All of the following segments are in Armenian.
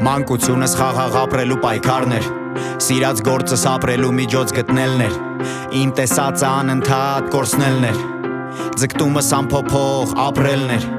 Մանկությունս խաղաղ ապրելու պայքարն էր, սիրած գործս ապրելու միջոց գտնելն էր, իմ տեսածը անընդհատ կորցնելն էր, ձգտումս անփոփոխ ապրելն էր,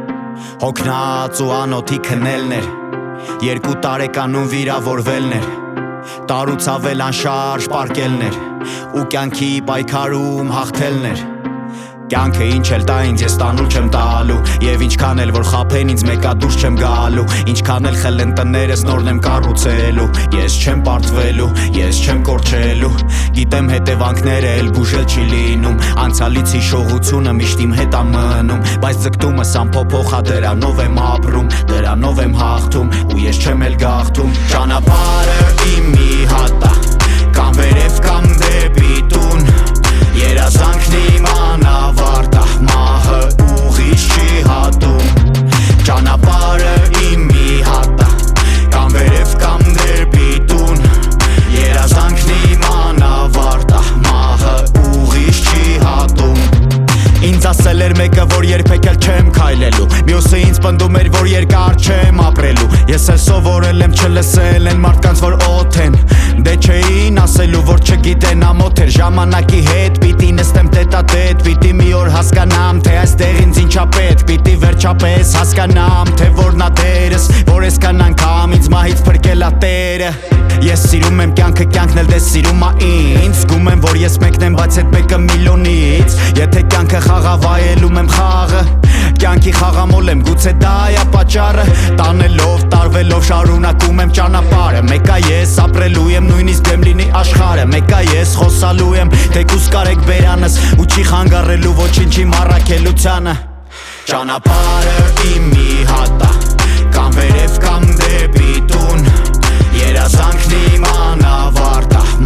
հոգնած ու անոթի քնելն էր, 2 տարեկանում վիրավորվելն էր, տարուց ավել անշարժ պարկելն էր, ու կյանքի պայքարում հաղթելն էր. Կյանքը ինչ էլ տա ինձ ես տանուլ չեմ տալու, և ինչքան էլ որ խաբեն ինձ մեկա դուրս չեմ գալու, ինչքան էլ խելեն տներս նորն եմ կառուցելու, ես չեմ պարտվելու, ես չեմ կորչելու, գիտեմ հետևանքները էլ բուժել չի լինում, անցյալից հիշողությունը միշտ իմ հետ ա մնում, բայց ձգտումս անփոփոխ ա դրանով եմ ապրում, դրանով եմ հաղթում, ու ես չեմ էլ գաղթում, ճանապարհը իմ մի հատ ա, կամ վերև կամ դեպի տուն, երազանքն իմ անավարտ ա, մահը ուղիղ չի հատում, ճանապարհը իմ մի հատ ա, կամ վերև կամ դեպի տուն, երազանքն իմ անավարտ ա, մահը ուղիղ չի հատում. Ինձ ասել էր մեկը, որ երբեք էլ չեմ քայլելու, մյուսը ինձ պնդում էր, որ երկար չեմ ապրելու, ես էլ սովորել եմ չլսել են մարդկանց, որ օդ են, դե չէին ասելու, որ չգիտեն ամոթ էր, ժամանակի հետ պիտի նստեմ տետատետ, պիտի մի օր հասկանամ, թե այստեղ ինձ ինչա պետք, պիտի վերջապես հասկանամ, թե որն ա դերս, որ այսքան անգամ ինձ մահից փրկել ա Տերը. Ես սիրում եմ կյանքը, կյանքն էլ դե սիրում ա ինձ, զգում եմ, որ ես մեկն եմ, բայց այդ մեկը միլիոնից, եթե կյանքը խաղավայելում եմ խաղը, կյանքի խաղամոլ եմ, գուցե դա ա պատճառը, տանելով, տարվելով շարունակում եմ ճանապարհը, մեկա ես ապրելու եմ, նույնիսկ դեմ լինի աշխարհը, մեկա ես խոսալու եմ, թեկուզ կարեք բերանս, ու չի խանգարելու ոչինչի մառաքելությանը. Ճանապարհը իմ մի հատ ա, կամ վերև կամ դեպի տուն, երազանքն իմ անավարտ ա,